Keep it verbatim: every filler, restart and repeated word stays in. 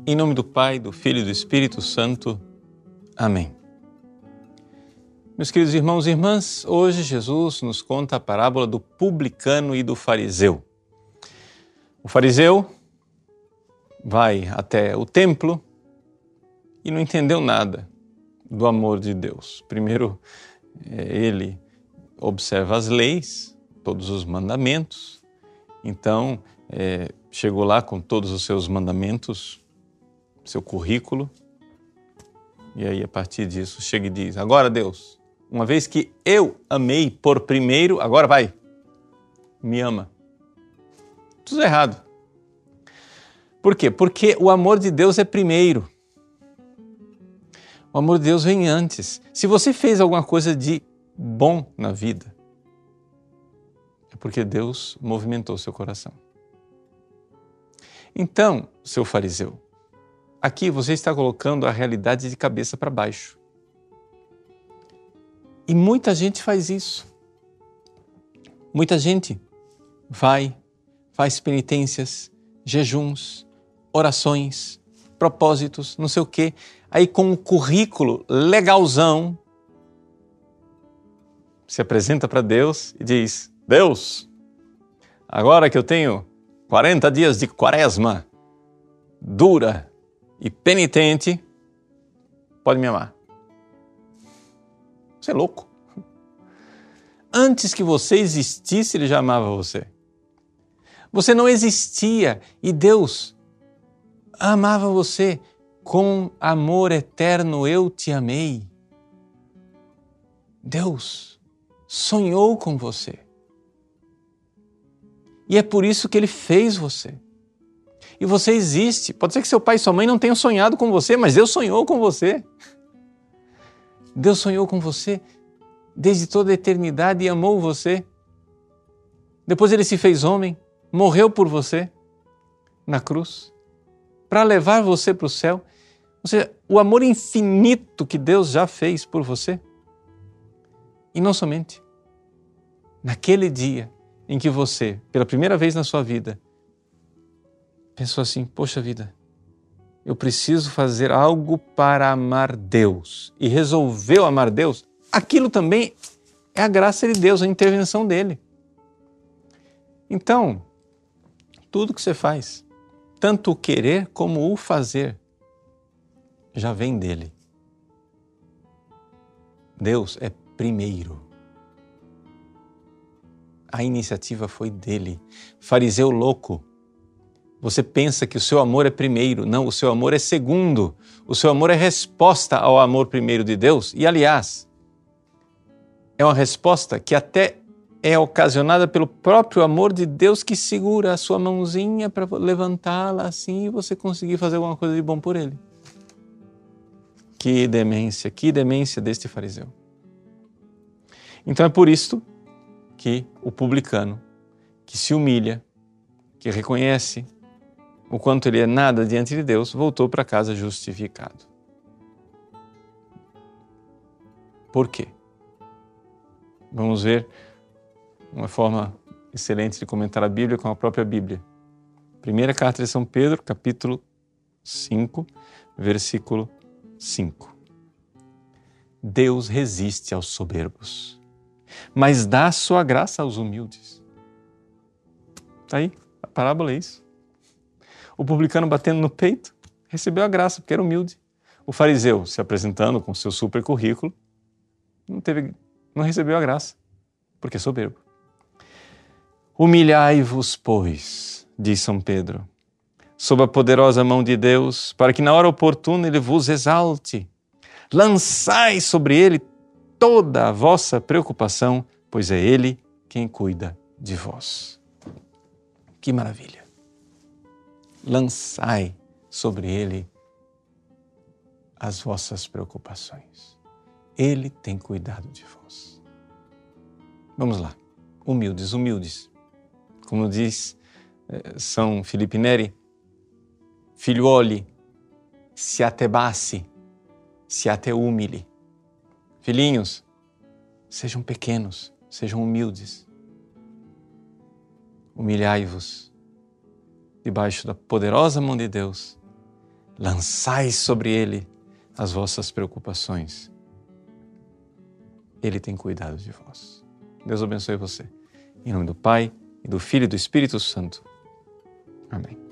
Em nome do Pai, do Filho e do Espírito Santo. Amém. Meus queridos irmãos e irmãs, hoje Jesus nos conta a parábola do publicano e do fariseu. O fariseu vai até o templo e não entendeu nada do amor de Deus. Primeiro, ele observa as leis, todos os mandamentos. Então, é, chegou lá com todos os seus mandamentos, seu currículo. E aí, a partir disso, chega e diz: agora, Deus, uma vez que eu amei por primeiro, agora vai, me ama. Tudo errado. Por quê? Porque o amor de Deus é primeiro. O amor de Deus vem antes. Se você fez alguma coisa de bom na vida, é porque Deus movimentou seu coração. Então, seu fariseu, aqui você está colocando a realidade de cabeça para baixo. E muita gente faz isso. Muita gente vai, faz penitências, jejuns, orações, propósitos, não sei o quê. Aí com um currículo legalzão, se apresenta para Deus e diz: Deus, agora que eu tenho quarenta dias de quaresma dura e penitente, pode me amar. Você é louco. Antes que você existisse, Ele já amava você. Você não existia e Deus amava você. Com amor eterno eu te amei. Deus sonhou com você. E é por isso que Ele fez você. E você existe. Pode ser que seu pai e sua mãe não tenham sonhado com você, mas Deus sonhou com você. Deus sonhou com você desde toda a eternidade e amou você. Depois Ele se fez homem, morreu por você na cruz, para levar você para o céu. Ou seja, o amor infinito que Deus já fez por você. E não somente. Naquele dia em que você, pela primeira vez na sua vida, pensou assim: poxa vida, eu preciso fazer algo para amar Deus. E resolveu amar Deus. Aquilo também é a graça de Deus, a intervenção dele. Então, tudo que você faz, tanto o querer como o fazer, já vem dele. Deus é primeiro. A iniciativa foi dele. Fariseu louco, você pensa que o seu amor é primeiro. Não, o seu amor é segundo. O seu amor é resposta ao amor primeiro de Deus. E, aliás, é uma resposta que até é ocasionada pelo próprio amor de Deus, que segura a sua mãozinha para levantá-la assim e você conseguir fazer alguma coisa de bom por ele. Que demência, que demência deste fariseu. Então é por isto que o publicano, que se humilha, que reconhece o quanto ele é nada diante de Deus, voltou para casa justificado. Por quê? Vamos ver uma forma excelente de comentar a Bíblia com a própria Bíblia. Primeira carta de São Pedro, capítulo cinco, versículo cinco. Deus resiste aos soberbos, mas dá a sua graça aos humildes. Está aí, a parábola é isso. O publicano batendo no peito recebeu a graça porque era humilde. O fariseu se apresentando com seu super currículo não, teve, não recebeu a graça porque é soberbo. Humilhai-vos, pois, diz São Pedro, sob a poderosa mão de Deus, para que na hora oportuna Ele vos exalte. Lançai sobre Ele toda a vossa preocupação, pois é Ele quem cuida de vós. Que maravilha! Lançai sobre Ele as vossas preocupações. Ele tem cuidado de vós. Vamos lá, humildes, humildes. Como diz eh, São Filipe Neri, figliuoli, siate bassi, siate umili. Filhinhos, sejam pequenos, sejam humildes. Humilhai-vos debaixo da poderosa mão de Deus, lançai sobre Ele as vossas preocupações. Ele tem cuidado de vós. Deus abençoe você. Em nome do Pai, e do Filho e do Espírito Santo. Amém.